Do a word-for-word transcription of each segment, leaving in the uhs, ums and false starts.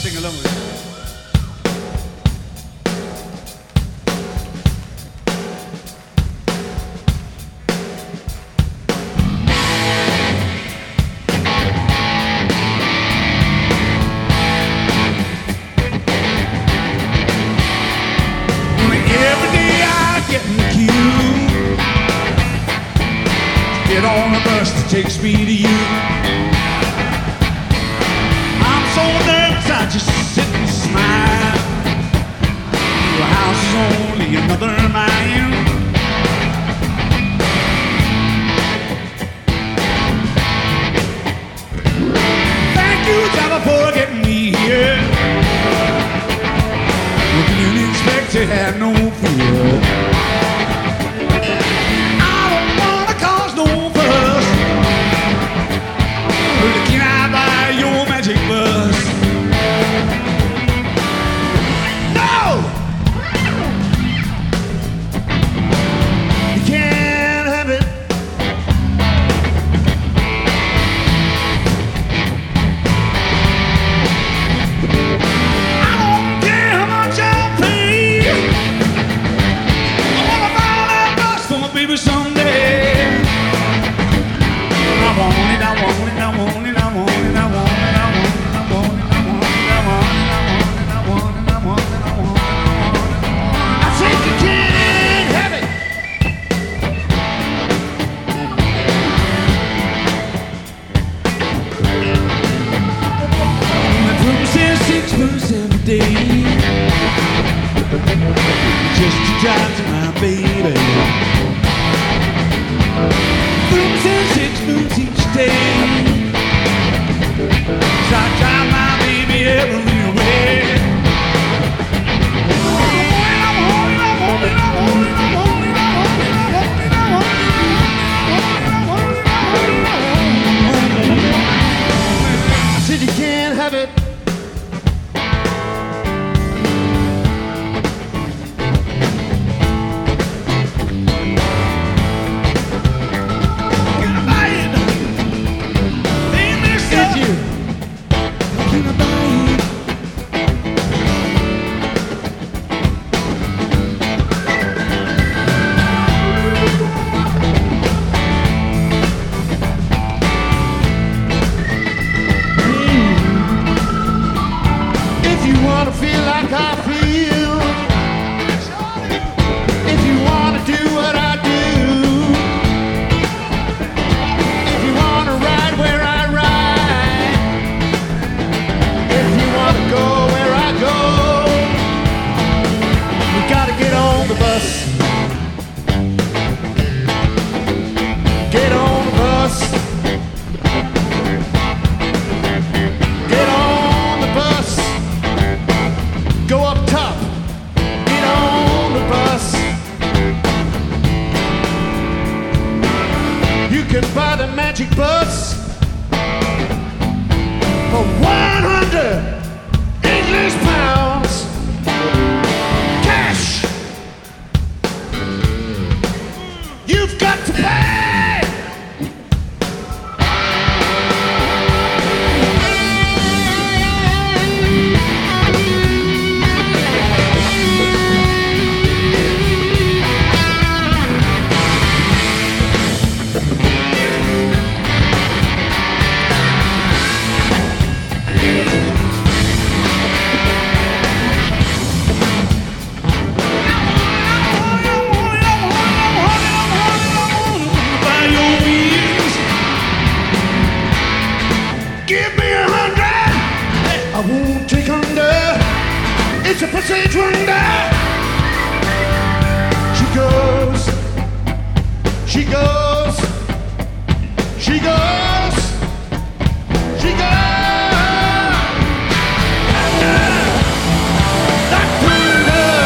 sing along with it. Every day I get in the queue, get on a bus that takes me to you. I'm so nervous I just sit and smile. Your house is only another mile. Thank you, Java, for getting me here. Looking in inspector had no fear. I don't wanna cause no fuss, but can I buy your magic bus? No! You can't have it. I don't care how much I'll pay. I wanna buy that bus for my baby someday. I want it, I want it, I want it, I want it, I want it, I want it, I want it, I want it, I want it, I want it, I want it, I want it, I want it. I said you can't have it. My room says six months every day, just to drive to my baby. Room says six months each day, so I drive my baby everywhere. I want it, I want it, I want it, I want it, I want it, I want it, I want it, I want it, I want it. I said you can't have it. Can I buy it? Hey, mister. Did you? Can I buy it? If you wanna feel like I feel, if you wanna do what I do, if you wanna ride where I ride, if you wanna go where I go, you gotta get on the bus. Get on the bus. Get on the bus. Go up top. Get on the bus. You can buy the magic bus for one hundred English pounds. Cash. You've got to pay. By your wheels. Give me a hundred. I won't take under. It's a passage wonder. She goes. She goes. She goes. She goes. That thunder.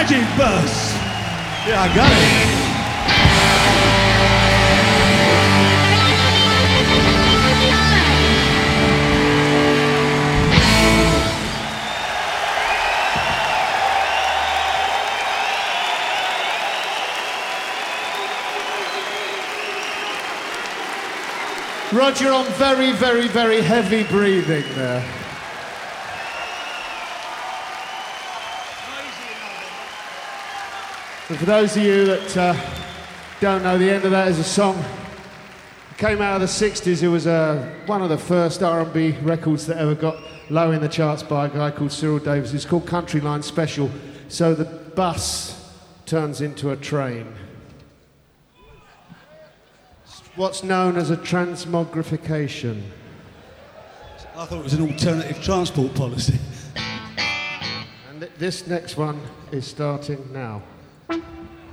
Magic Bus. Yeah, I got it. Roger on very, very, very heavy breathing there. And for those of you that uh, don't know, the end of that is a song that came out of the sixties. It was uh, one of the first R and B records that ever got low in the charts by a guy called Cyril Davis. It's called Country Line Special. So the bus turns into a train. What's known as a transmogrification. I thought it was an alternative transport policy. And th- this next one is starting now.